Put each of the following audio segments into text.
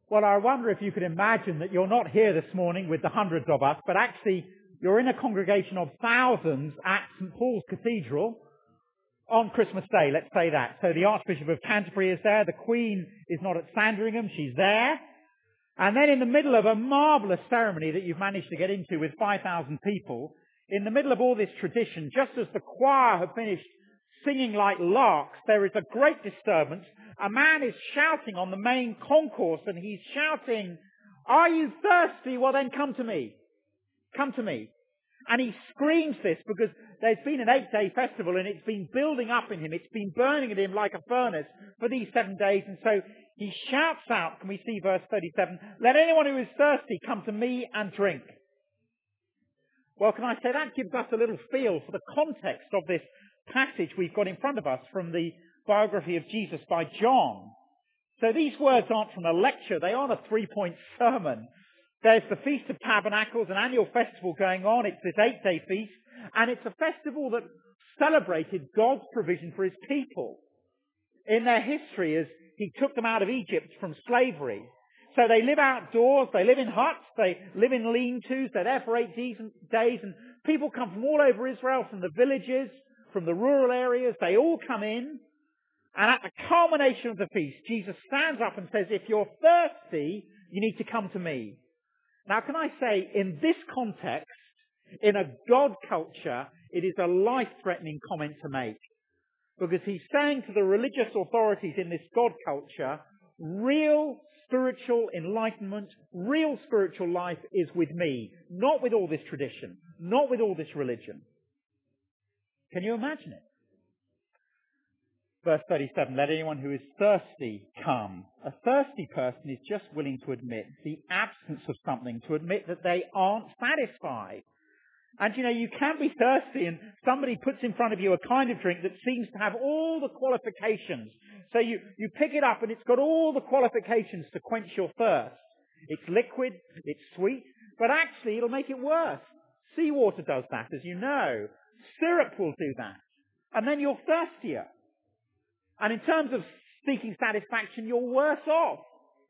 Well, I wonder if you could imagine that you're not here this morning with the hundreds of us, but actually you're in a congregation of thousands at St. Paul's Cathedral on Christmas Day, let's say that. So the Archbishop of Canterbury is there, the Queen is not at Sandringham, she's there. And then in the middle of a marvellous ceremony that you've managed to get into with 5,000 people, in the middle of all this tradition, just as the choir have finished singing like larks, there is a great disturbance. A man is shouting on the main concourse, and he's shouting, "Are you thirsty? Well then come to me. Come to me." And he screams this because there's been an 8-day festival and it's been building up in him. It's been burning at him like a furnace for these 7 days. And so he shouts out, can we see verse 37, "Let anyone who is thirsty come to me and drink." Well, can I say that gives us a little feel for the context of this passage we've got in front of us from the biography of Jesus by John. So these words aren't from a lecture, they aren't a 3-point sermon. There's the Feast of Tabernacles, an annual festival going on. It's this 8-day feast, and it's a festival that celebrated God's provision for his people in their history as he took them out of Egypt from slavery. So they live outdoors, they live in huts, they live in lean-tos, they're there for 8 days, and people come from all over Israel, from the villages, from the rural areas. They all come in, and at the culmination of the feast, Jesus stands up and says, "If you're thirsty, you need to come to me." Now, can I say, in this context, in a God culture, it is a life-threatening comment to make. Because he's saying to the religious authorities in this God culture, real spiritual enlightenment, real spiritual life is with me, not with all this tradition, not with all this religion. Can you imagine it? Verse 37, "Let anyone who is thirsty come." A thirsty person is just willing to admit the absence of something, to admit that they aren't satisfied. And you can be thirsty and somebody puts in front of you a kind of drink that seems to have all the qualifications. So you pick it up and it's got all the qualifications to quench your thirst. It's liquid, it's sweet, but actually it'll make it worse. Seawater does that, as you know. Syrup will do that. And then you're thirstier. And in terms of seeking satisfaction, you're worse off.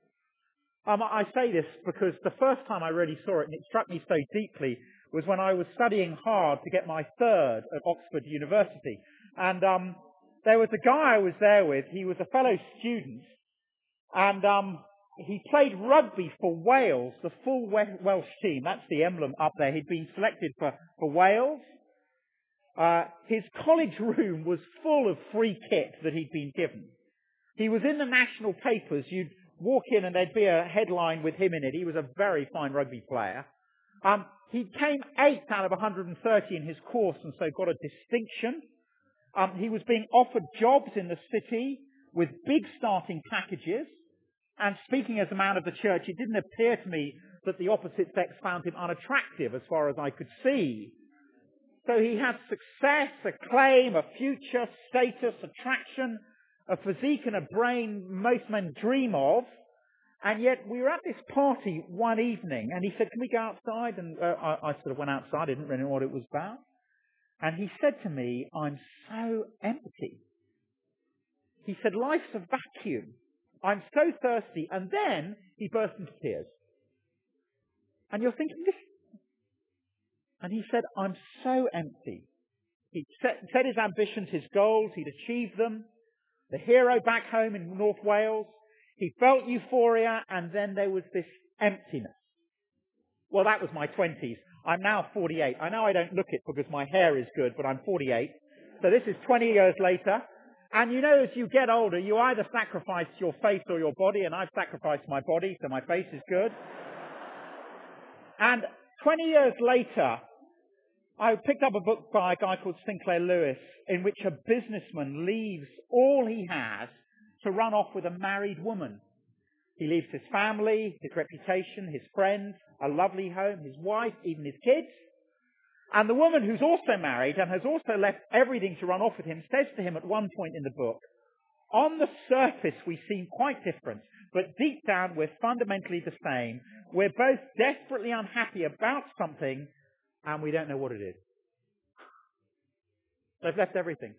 I say this because the first time I really saw it, and it struck me so deeply, was when I was studying hard to get my third at Oxford University. And there was a guy I was there with. He was a fellow student. And he played rugby for Wales, the full Welsh team. That's the emblem up there. He'd been selected for Wales. His college room was full of free kit that he'd been given. He was in the national papers. You'd walk in and there'd be a headline with him in it. He was a very fine rugby player. He came 8th out of 130 in his course and so got a distinction. He was being offered jobs in the city with big starting packages. And speaking as a man of the church, it didn't appear to me that the opposite sex found him unattractive as far as I could see. So he had success, acclaim, a future, status, attraction, a physique and a brain most men dream of. And yet we were at this party one evening and he said, "Can we go outside?" And I sort of went outside. I didn't really know what it was about. And he said to me, "I'm so empty." He said, "Life's a vacuum. I'm so thirsty." And then he burst into tears. And you're thinking, this. And he said, "I'm so empty." He'd set his ambitions, his goals, he'd achieved them. The hero back home in North Wales. He felt euphoria, and then there was this emptiness. Well, that was my 20s. I'm now 48. I know I don't look it because my hair is good, but I'm 48. So this is 20 years later. And as you get older, you either sacrifice your face or your body, and I've sacrificed my body, so my face is good. And 20 years later, I picked up a book by a guy called Sinclair Lewis, in which a businessman leaves all he has to run off with a married woman. He leaves his family, his reputation, his friends, a lovely home, his wife, even his kids. And the woman, who's also married and has also left everything to run off with him, says to him at one point in the book, "On the surface we seem quite different, but deep down we're fundamentally the same. We're both desperately unhappy about something and we don't know what it is." They've left everything.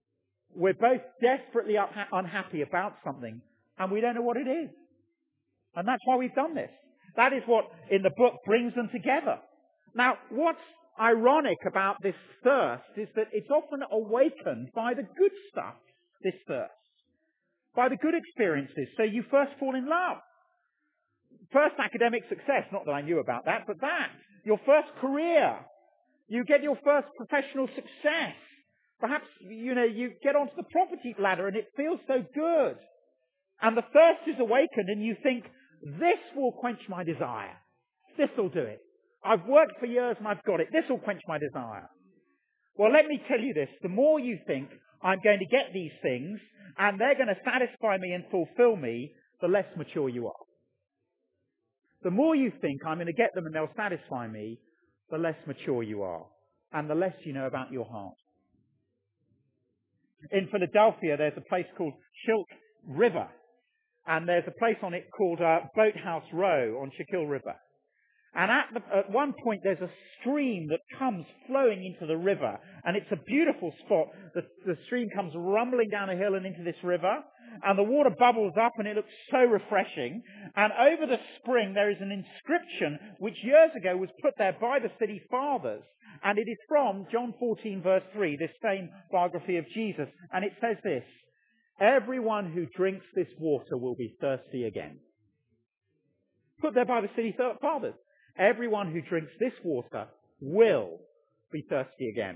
We're both desperately unhappy about something and we don't know what it is. And that's why we've done this. That is what, in the book, brings them together. Now, what's ironic about this thirst is that it's often awakened by the good stuff, this thirst. By the good experiences. So you first fall in love. First academic success, not that I knew about that, but that. Your first career. You get your first professional success. Perhaps, you get onto the property ladder and it feels so good. And the thirst is awakened and you think, this will quench my desire. This will do it. I've worked for years and I've got it. This will quench my desire. Well, let me tell you this. The more you think, I'm going to get these things and they're going to satisfy me and fulfill me, the less mature you are. The more you think, I'm going to get them and they'll satisfy me, the less mature you are. And the less you know about your heart. In Philadelphia, there's a place called Chilk River. And there's a place on it called Boathouse Row on Schuylkill River. And at one point, there's a stream that comes flowing into the river. And it's a beautiful spot. The stream comes rumbling down a hill and into this river. And the water bubbles up and it looks so refreshing. And over the spring, there is an inscription which years ago was put there by the city fathers. And it is from John 14, verse 3, this same biography of Jesus. And it says this, everyone who drinks this water will be thirsty again. Put there by the city fathers. Everyone who drinks this water will be thirsty again.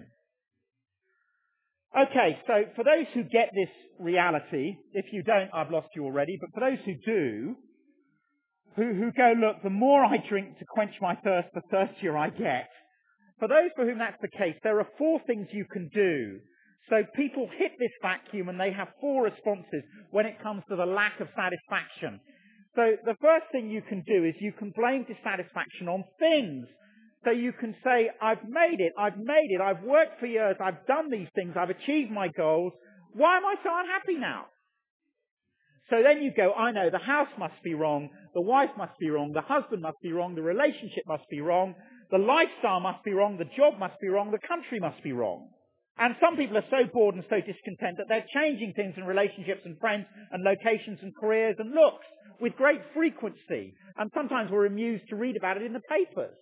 Okay, so for those who get this reality, if you don't, I've lost you already, but for those who do, who go, look, the more I drink to quench my thirst, the thirstier I get. For those for whom that's the case, there are 4 things you can do. So people hit this vacuum and they have 4 responses when it comes to the lack of satisfaction. So the first thing you can do is you can blame dissatisfaction on things. So you can say, I've made it, I've worked for years, I've done these things, I've achieved my goals. Why am I so unhappy now? So then you go, I know, the house must be wrong, the wife must be wrong, the husband must be wrong, the relationship must be wrong, the lifestyle must be wrong, the job must be wrong, the country must be wrong. And some people are so bored and so discontent that they're changing things in relationships and friends and locations and careers and looks with great frequency. And sometimes we're amused to read about it in the papers.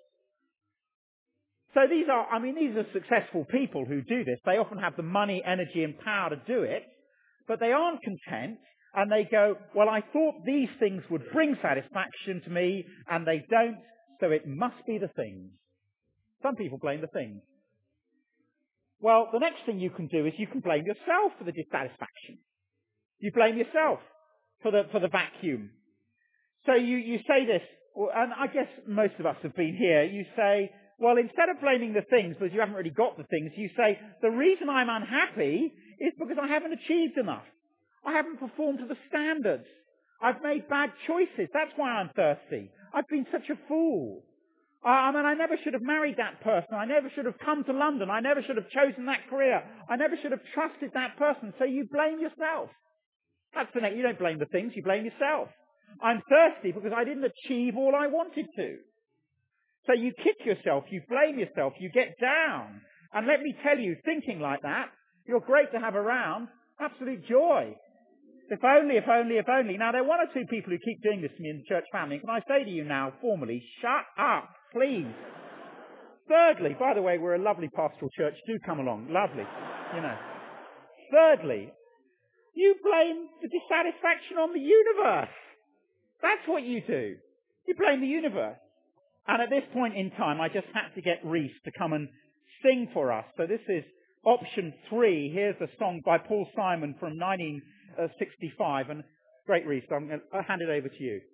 So these are successful people who do this. They often have the money, energy and power to do it. But they aren't content and they go, well, I thought these things would bring satisfaction to me and they don't, so it must be the things. Some people blame the things. Well, the next thing you can do is you can blame yourself for the dissatisfaction. You blame yourself for the vacuum. So you say this, and I guess most of us have been here, you say, well, instead of blaming the things, because you haven't really got the things, you say, the reason I'm unhappy is because I haven't achieved enough. I haven't performed to the standards. I've made bad choices. That's why I'm thirsty. I've been such a fool. I never should have married that person. I never should have come to London. I never should have chosen that career. I never should have trusted that person. So you blame yourself. That's the next. You don't blame the things. You blame yourself. I'm thirsty because I didn't achieve all I wanted to. So you kick yourself. You blame yourself. You get down. And let me tell you, thinking like that, you're great to have around. Absolute joy. If only, if only, if only. Now, there are 1 or 2 people who keep doing this to me in the church family. Can I say to you now, formally, shut up, please. Thirdly, by the way, we're a lovely pastoral church. Do come along. Lovely. Thirdly, you blame the dissatisfaction on the universe. That's what you do. You blame the universe. And at this point in time, I just had to get Reese to come and sing for us. So this is option 3. Here's a song by Paul Simon from 1965. And great, Reese. I'm going to hand it over to you.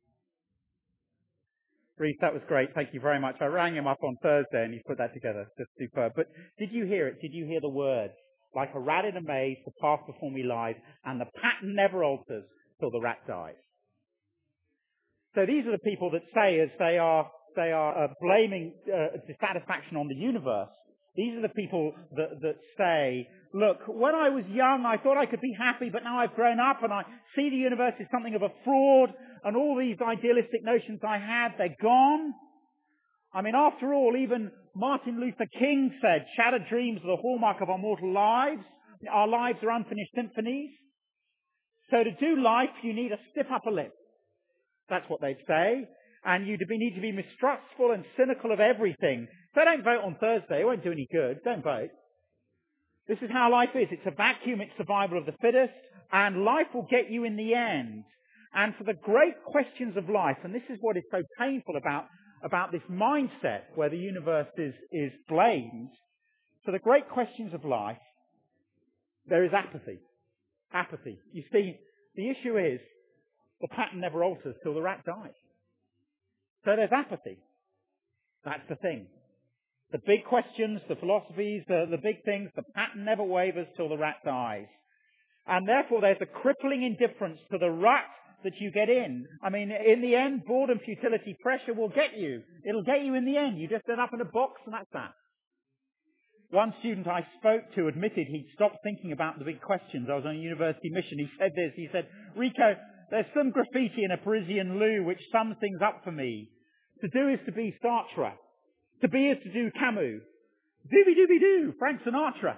Reese, that was great. Thank you very much. I rang him up on Thursday and he put that together. Just superb. But did you hear it? Did you hear the words? Like a rat in a maze, the path before me lies, and the pattern never alters till the rat dies. So these are the people that say, as they are blaming dissatisfaction on the universe, these are the people that say, look, when I was young, I thought I could be happy, but now I've grown up and I see the universe as something of a fraud, and all these idealistic notions I had, they're gone. I mean, after all, even Martin Luther King said, shattered dreams are the hallmark of our mortal lives. Our lives are unfinished symphonies. So to do life, you need a stiff upper lip. That's what they'd say. And you need to be mistrustful and cynical of everything. So don't vote on Thursday. It won't do any good. Don't vote. This is how life is. It's a vacuum. It's survival of the fittest. And life will get you in the end. And for the great questions of life, and this is what is so painful about this mindset where the universe is blamed, for the great questions of life, there is apathy. Apathy. You see, the issue is the pattern never alters till the rat dies. So there's apathy. That's the thing. The big questions, the philosophies, the big things, the pattern never wavers till the rat dies. And therefore there's a crippling indifference to the rut that you get in. I mean, in the end, boredom, futility, pressure will get you. It'll get you in the end. You just end up in a box and that's that. One student I spoke to admitted he'd stopped thinking about the big questions. I was on a university mission. He said this. He said, Rico, there's some graffiti in a Parisian loo which sums things up for me. To do is to be Sartre. To be is to do Camus. Dooby-dooby-doo, Frank Sinatra.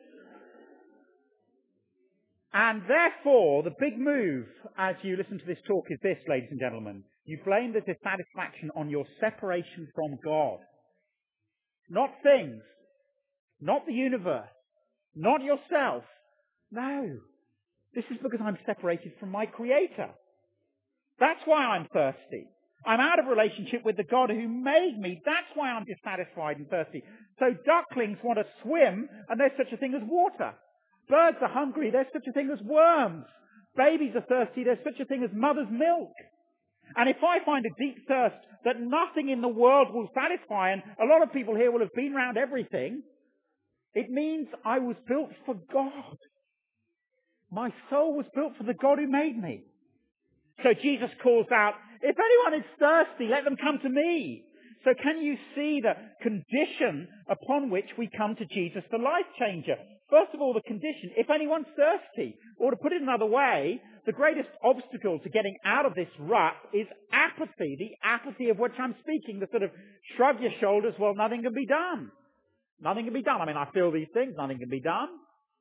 And therefore, the big move as you listen to this talk is this, ladies and gentlemen. You blame the dissatisfaction on your separation from God. Not things. Not the universe. Not yourself. No. This is because I'm separated from my Creator. That's why I'm thirsty. I'm out of relationship with the God who made me. That's why I'm dissatisfied and thirsty. So ducklings want to swim, and there's such a thing as water. Birds are hungry, there's such a thing as worms. Babies are thirsty, there's such a thing as mother's milk. And if I find a deep thirst that nothing in the world will satisfy, and a lot of people here will have been around everything, it means I was built for God. My soul was built for the God who made me. So Jesus calls out, if anyone is thirsty, let them come to me. So can you see the condition upon which we come to Jesus, the life changer? First of all, the condition, if anyone's thirsty. Or to put it another way, the greatest obstacle to getting out of this rut is apathy. The apathy of which I'm speaking, the sort of shrug your shoulders, well, nothing can be done. Nothing can be done. I mean, I feel these things, nothing can be done.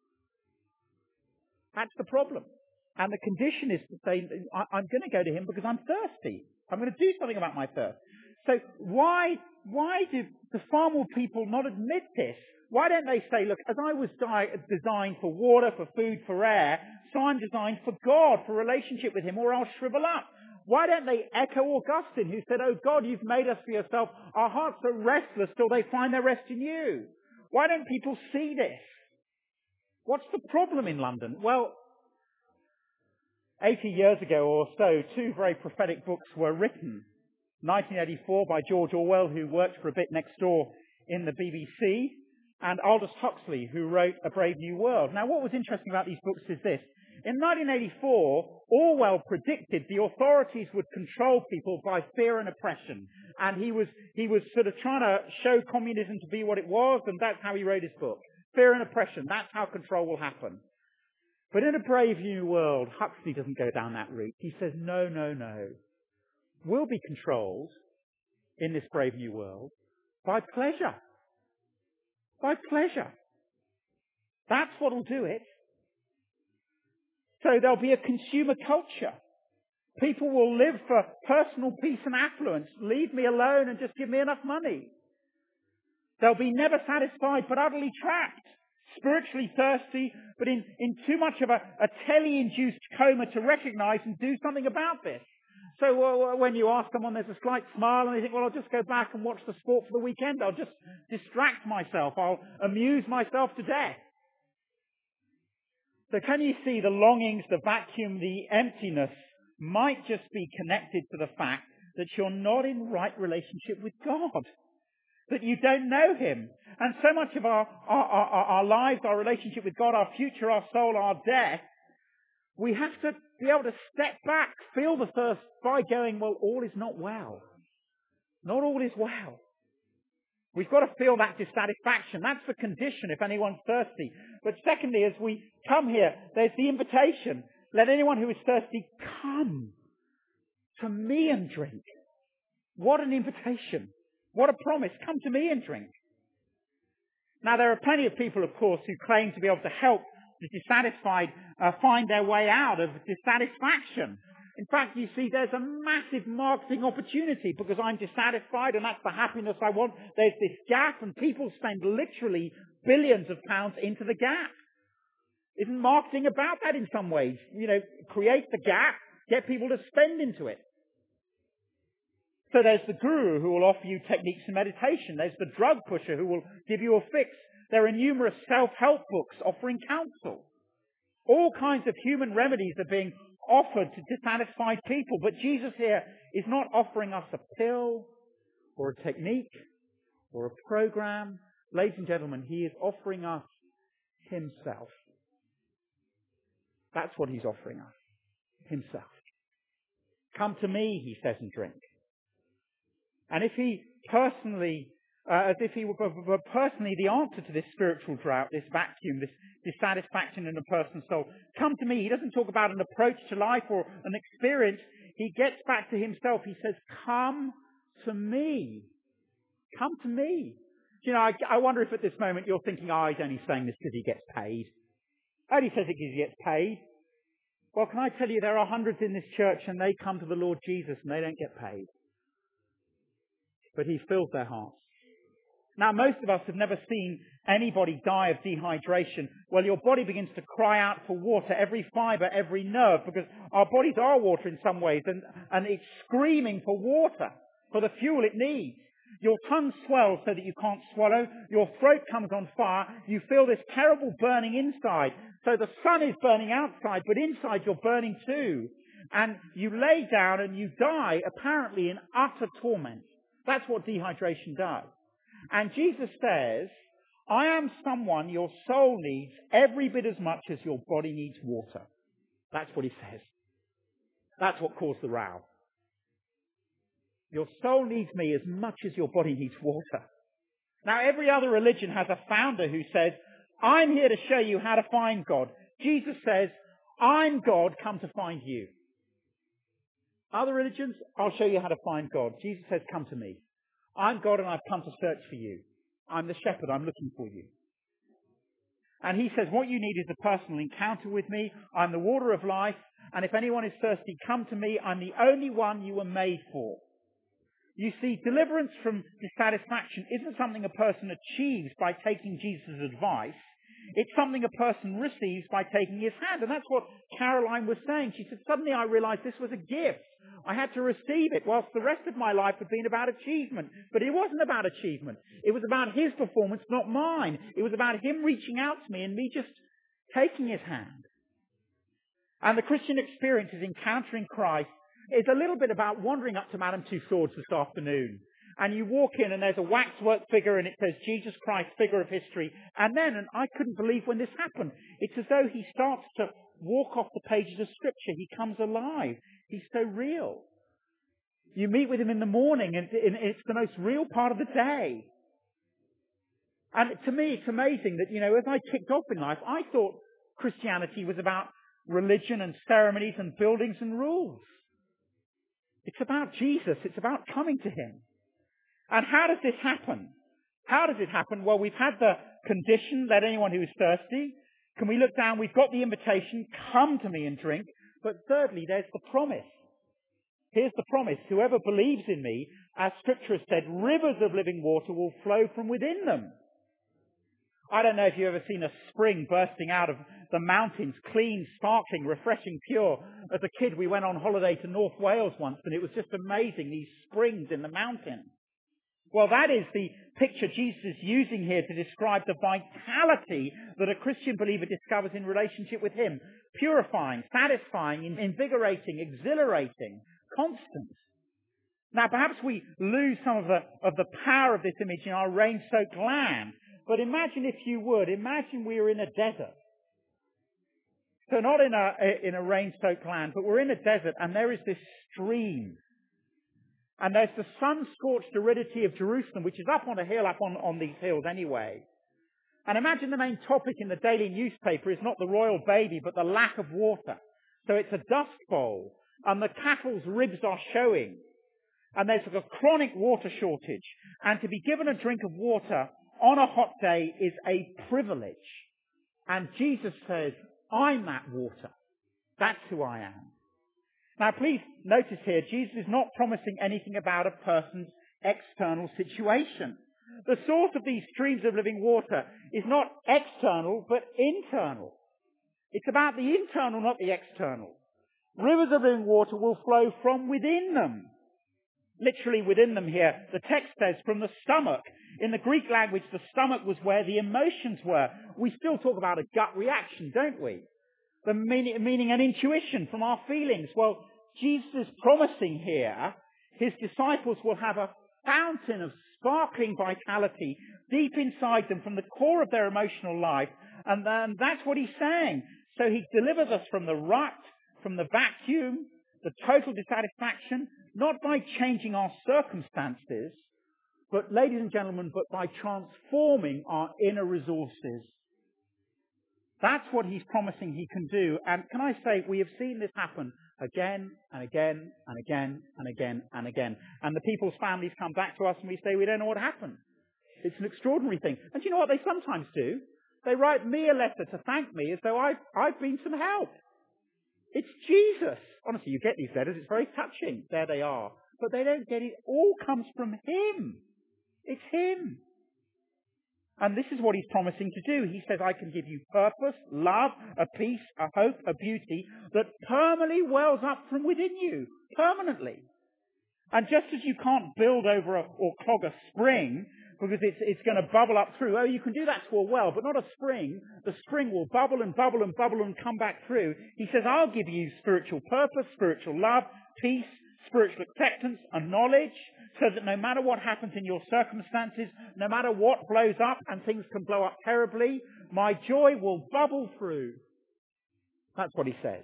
That's the problem. And the condition is to say, I'm going to go to him because I'm thirsty. I'm going to do something about my thirst. So why do far more people not admit this? Why don't they say, look, as I was designed for water, for food, for air, so I'm designed for God, for relationship with him, or I'll shrivel up. Why don't they echo Augustine, who said, oh God, you've made us for yourself. Our hearts are restless till they find their rest in you. Why don't people see this? What's the problem in London? Well, 80 years ago or so, two very prophetic books were written. 1984 by George Orwell, who worked for a bit next door in the BBC, and Aldous Huxley, who wrote A Brave New World. Now, what was interesting about these books is this. In 1984, Orwell predicted the authorities would control people by fear and oppression. And he was sort of trying to show communism to be what it was, and that's how he wrote his book. Fear and oppression, that's how control will happen. But in A Brave New World, Huxley doesn't go down that route. He says, no. We'll be controlled in this brave new world by pleasure. By pleasure. That's what will do it. So there'll be a consumer culture. People will live for personal peace and affluence. Leave me alone and just give me enough money. They'll be never satisfied but utterly trapped. Spiritually thirsty, but in too much of a telly-induced coma to recognize and do something about this. So when you ask someone, there's a slight smile and they think, well, I'll just go back and watch the sport for the weekend. I'll just distract myself. I'll amuse myself to death. So can you see the longings, the vacuum, the emptiness might just be connected to the fact that you're not in right relationship with God? That you don't know him. And so much of our lives, our relationship with God, our future, our soul, our death, we have to be able to step back, feel the thirst by going, well, all is not well. Not all is well. We've got to feel that dissatisfaction. That's the condition if anyone's thirsty. But secondly, as we come here, there's the invitation. Let anyone who is thirsty come to me and drink. What an invitation. What a promise. Come to me and drink. Now, there are plenty of people, of course, who claim to be able to help the dissatisfied find their way out of dissatisfaction. In fact, you see, there's a massive marketing opportunity because I'm dissatisfied and that's the happiness I want. There's this gap and people spend literally billions of pounds into the gap. Isn't marketing about that in some ways? Create the gap, get people to spend into it. So there's the guru who will offer you techniques in meditation. There's the drug pusher who will give you a fix. There are numerous self-help books offering counsel. All kinds of human remedies are being offered to dissatisfied people. But Jesus here is not offering us a pill or a technique or a program. Ladies and gentlemen, he is offering us himself. That's what he's offering us. Himself. Come to me, he says, and drink. And if he personally, as if he were personally the answer to this spiritual drought, this vacuum, this dissatisfaction in a person's soul, come to me. He doesn't talk about an approach to life or an experience. He gets back to himself. He says, come to me. Come to me. I wonder if at this moment you're thinking, he's only saying this because he gets paid. Only says it because he gets paid. Well, can I tell you, there are hundreds in this church and they come to the Lord Jesus and they don't get paid. But he fills their hearts. Now, most of us have never seen anybody die of dehydration. Well, your body begins to cry out for water, every fibre, every nerve, because our bodies are water in some ways, and it's screaming for water, for the fuel it needs. Your tongue swells so that you can't swallow. Your throat comes on fire. You feel this terrible burning inside. So the sun is burning outside, but inside you're burning too. And you lay down and you die, apparently in utter torment. That's what dehydration does. And Jesus says, I am someone your soul needs every bit as much as your body needs water. That's what he says. That's what caused the row. Your soul needs me as much as your body needs water. Now, every other religion has a founder who says, I'm here to show you how to find God. Jesus says, I'm God, come to find you. Other religions, I'll show you how to find God. Jesus says, come to me. I'm God and I've come to search for you. I'm the shepherd, I'm looking for you. And he says, what you need is a personal encounter with me. I'm the water of life. And if anyone is thirsty, come to me. I'm the only one you were made for. You see, deliverance from dissatisfaction isn't something a person achieves by taking Jesus' advice. It's something a person receives by taking his hand. And that's what Caroline was saying. She said, suddenly I realized this was a gift. I had to receive it, whilst the rest of my life had been about achievement. But it wasn't about achievement. It was about his performance, not mine. It was about him reaching out to me and me just taking his hand. And the Christian experience is encountering Christ. It's a little bit about wandering up to Madame Tussauds this afternoon. And you walk in and there's a waxwork figure and it says Jesus Christ, figure of history. And then, and I couldn't believe when this happened, it's as though he starts to walk off the pages of Scripture. He comes alive. He's so real. You meet with him in the morning and it's the most real part of the day. And to me, it's amazing that, as I kicked off in life, I thought Christianity was about religion and ceremonies and buildings and rules. It's about Jesus. It's about coming to him. And how does this happen? How does it happen? Well, we've had the condition, let anyone who is thirsty. Can we look down? We've got the invitation, come to me and drink. But thirdly, there's the promise. Here's the promise. Whoever believes in me, as Scripture has said, rivers of living water will flow from within them. I don't know if you've ever seen a spring bursting out of the mountains, clean, sparkling, refreshing, pure. As a kid, we went on holiday to North Wales once, and it was just amazing, these springs in the mountains. Well, that is the picture Jesus is using here to describe the vitality that a Christian believer discovers in relationship with him. Purifying, satisfying, invigorating, exhilarating, constant. Now, perhaps we lose some of the power of this image in our rain-soaked land. But imagine, if you would, imagine we were in a desert. So not in a rain-soaked land, but we're in a desert and there is this stream. And there's the sun-scorched aridity of Jerusalem, which is up on a hill, up on these hills anyway. And imagine the main topic in the daily newspaper is not the royal baby, but the lack of water. So it's a dust bowl, and the cattle's ribs are showing. And there's a chronic water shortage. And to be given a drink of water on a hot day is a privilege. And Jesus says, I'm that water. That's who I am. Now please notice here, Jesus is not promising anything about a person's external situation. The source of these streams of living water is not external, but internal. It's about the internal, not the external. Rivers of living water will flow from within them. Literally within them here, the text says from the stomach. In the Greek language, the stomach was where the emotions were. We still talk about a gut reaction, don't we? The meaning an intuition from our feelings. Well, Jesus is promising here his disciples will have a fountain of sparkling vitality deep inside them from the core of their emotional life. And that's what he's saying. So he delivers us from the rut, from the vacuum, the total dissatisfaction, not by changing our circumstances, but, ladies and gentlemen, but by transforming our inner resources. That's what he's promising he can do. And can I say, we have seen this happen again and again and again and again and again. And the people's families come back to us and we say, we don't know what happened. It's an extraordinary thing. And do you know what they sometimes do? They write me a letter to thank me as though I've been some help. It's Jesus. Honestly, you get these letters. It's very touching. There they are. But they don't get it. It all comes from him. It's him. And this is what he's promising to do. He says, I can give you purpose, love, a peace, a hope, a beauty that permanently wells up from within you. Permanently. And just as you can't build over or clog a spring because it's going to bubble up through. Oh, you can do that to a well, but not a spring. The spring will bubble and bubble and bubble and come back through. He says, I'll give you spiritual purpose, spiritual love, peace, spiritual acceptance and knowledge, so that no matter what happens in your circumstances, no matter what blows up, and things can blow up terribly, my joy will bubble through. That's what he says.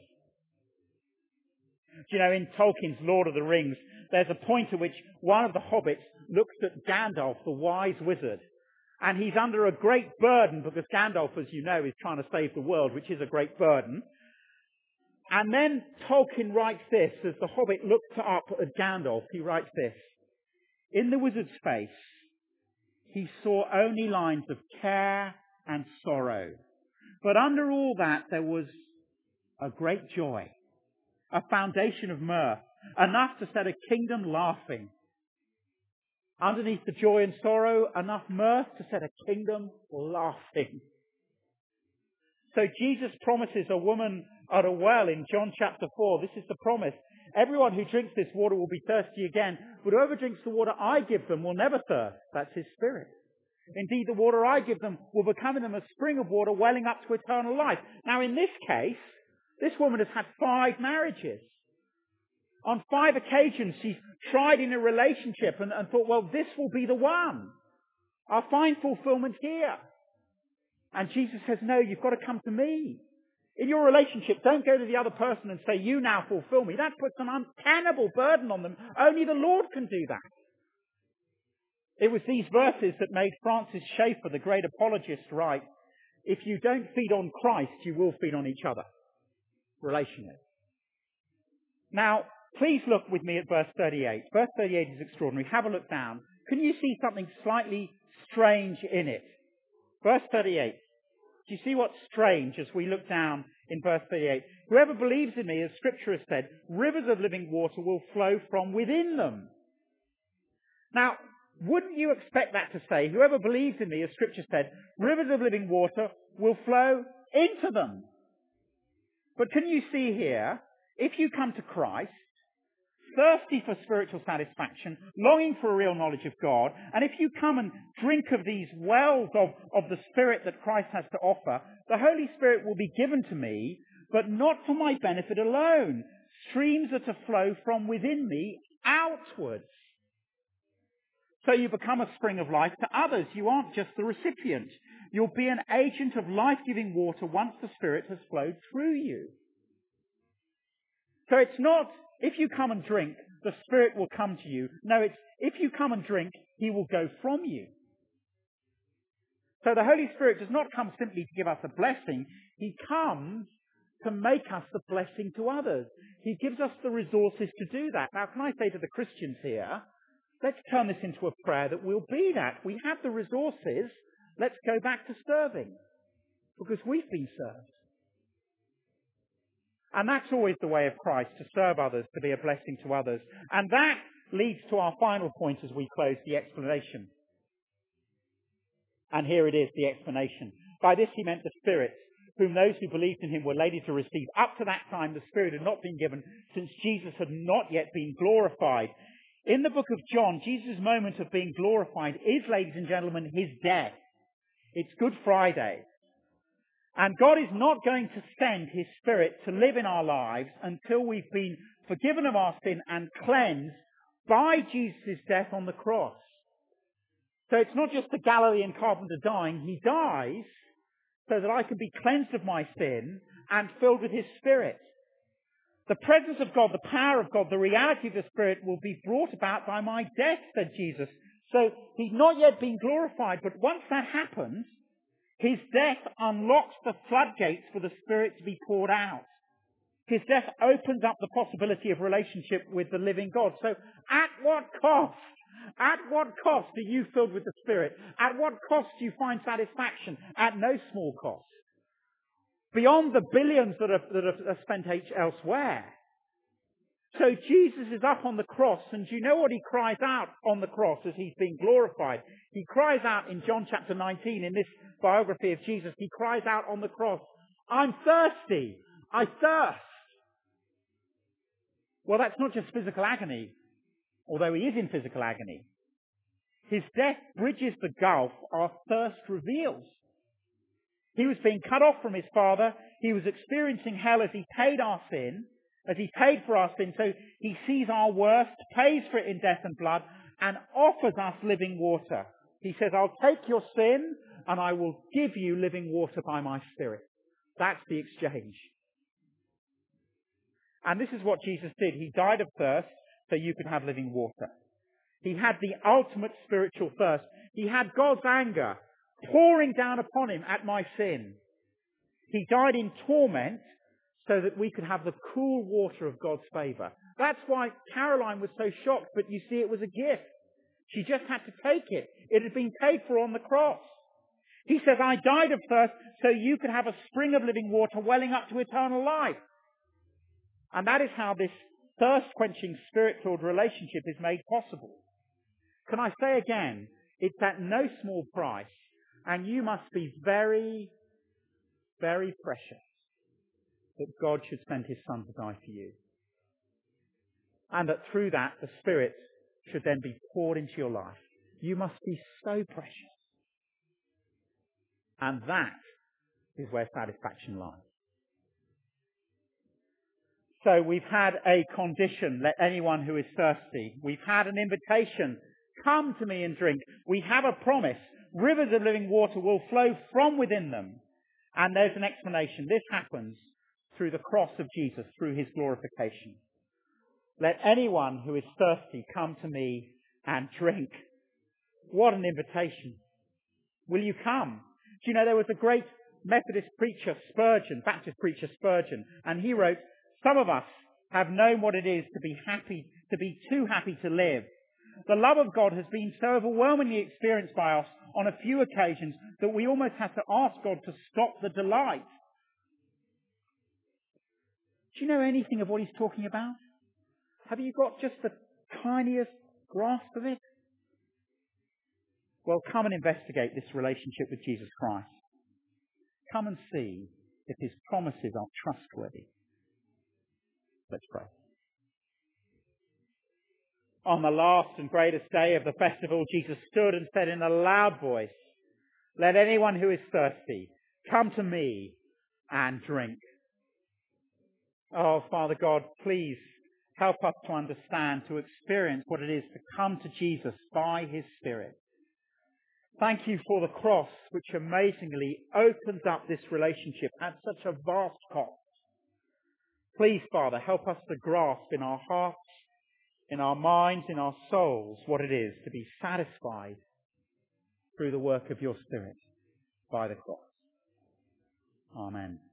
Do you know, in Tolkien's Lord of the Rings, there's a point at which one of the hobbits looks at Gandalf, the wise wizard, and he's under a great burden because Gandalf, as you know, is trying to save the world, which is a great burden. And then Tolkien writes this, as the hobbit looks up at Gandalf, he writes this. In the wizard's face, he saw only lines of care and sorrow. But under all that, there was a great joy, a foundation of mirth, enough to set a kingdom laughing. Underneath the joy and sorrow, enough mirth to set a kingdom laughing. So Jesus promises a woman at a well in John chapter 4. This is the promise. Everyone who drinks this water will be thirsty again, but whoever drinks the water I give them will never thirst. That's his Spirit. Indeed, the water I give them will become in them a spring of water welling up to eternal life. Now, in this case, this woman has had 5 marriages. On 5 occasions, she's tried in a relationship and thought, well, this will be the one. I'll find fulfillment here. And Jesus says, no, you've got to come to me. In your relationship, don't go to the other person and say, you now fulfill me. That puts an untenable burden on them. Only the Lord can do that. It was these verses that made Francis Schaeffer, the great apologist, write, if you don't feed on Christ, you will feed on each other. Relationally. Now, please look with me at verse 38. Verse 38 is extraordinary. Have a look down. Can you see something slightly strange in it? Verse 38. Do you see what's strange as we look down in verse 38? Whoever believes in me, as Scripture has said, rivers of living water will flow from within them. Now, wouldn't you expect that to say, whoever believes in me, as Scripture said, rivers of living water will flow into them? But can you see here, if you come to Christ, thirsty for spiritual satisfaction, longing for a real knowledge of God, and if you come and drink of these wells of the Spirit that Christ has to offer, the Holy Spirit will be given to me, but not for my benefit alone. Streams are to flow from within me outwards. So you become a spring of life to others. You aren't just the recipient. You'll be an agent of life-giving water once the Spirit has flowed through you. So it's not, if you come and drink, the Spirit will come to you. No, it's, if you come and drink, He will go from you. So the Holy Spirit does not come simply to give us a blessing. He comes to make us the blessing to others. He gives us the resources to do that. Now, can I say to the Christians here, let's turn this into a prayer that we'll be that. We have the resources. Let's go back to serving. Because we've been served. And that's always the way of Christ, to serve others, to be a blessing to others. And that leads to our final point as we close, the explanation. And here it is, the explanation. By this he meant the Spirit, whom those who believed in him were later to receive. Up to that time, the Spirit had not been given, since Jesus had not yet been glorified. In the book of John, Jesus' moment of being glorified is, ladies and gentlemen, his death. It's Good Friday. And God is not going to send his Spirit to live in our lives until we've been forgiven of our sin and cleansed by Jesus' death on the cross. So it's not just the Galilean carpenter dying. He dies so that I can be cleansed of my sin and filled with his Spirit. The presence of God, the power of God, the reality of the Spirit will be brought about by my death, said Jesus. So he's not yet been glorified, but once that happens, his death unlocks the floodgates for the Spirit to be poured out. His death opens up the possibility of relationship with the living God. So at what cost? At what cost are you filled with the Spirit? At what cost do you find satisfaction? At no small cost. Beyond the billions that are spent elsewhere. So Jesus is up on the cross, and do you know what he cries out on the cross as he's being glorified? He cries out in John chapter 19, in this biography of Jesus, he cries out on the cross, "I'm thirsty. I thirst." Well, that's not just physical agony, although he is in physical agony. His death bridges the gulf our thirst reveals. He was being cut off from his Father. He was experiencing hell as he paid our sin, as he paid for our sin. So he sees our worst, pays for it in death and blood, and offers us living water. He says, "I'll take your sin and I will give you living water by my Spirit." That's the exchange. And this is what Jesus did. He died of thirst so you could have living water. He had the ultimate spiritual thirst. He had God's anger pouring down upon him at my sin. He died in torment so that we could have the cool water of God's favour. That's why Caroline was so shocked, but you see, it was a gift. She just had to take it. It had been paid for on the cross. He says, "I died of thirst so you could have a spring of living water welling up to eternal life." And that is how this thirst-quenching, Spirit-filled relationship is made possible. Can I say again, it's at no small price, and you must be very, very precious that God should send his Son to die for you. And that through that, the Spirit should then be poured into your life. You must be so precious. And that is where satisfaction lies. So we've had a condition, let anyone who is thirsty. We've had an invitation, come to me and drink. We have a promise, rivers of living water will flow from within them. And there's an explanation. This happens through the cross of Jesus, through his glorification. Let anyone who is thirsty come to me and drink. What an invitation. Will you come? Do you know there was a great Methodist preacher, Spurgeon, Baptist preacher Spurgeon, and he wrote, "Some of us have known what it is to be happy, to be too happy to live. The love of God has been so overwhelmingly experienced by us on a few occasions that we almost have to ask God to stop the delight." Do you know anything of what he's talking about? Have you got just the tiniest grasp of it? Well, come and investigate this relationship with Jesus Christ. Come and see if his promises are trustworthy. Let's pray. On the last and greatest day of the festival, Jesus stood and said in a loud voice, "Let anyone who is thirsty come to me and drink." Oh, Father God, please help us to understand, to experience what it is to come to Jesus by his Spirit. Thank you for the cross, which amazingly opens up this relationship at such a vast cost. Please, Father, help us to grasp in our hearts, in our minds, in our souls, what it is to be satisfied through the work of your Spirit by the cross. Amen.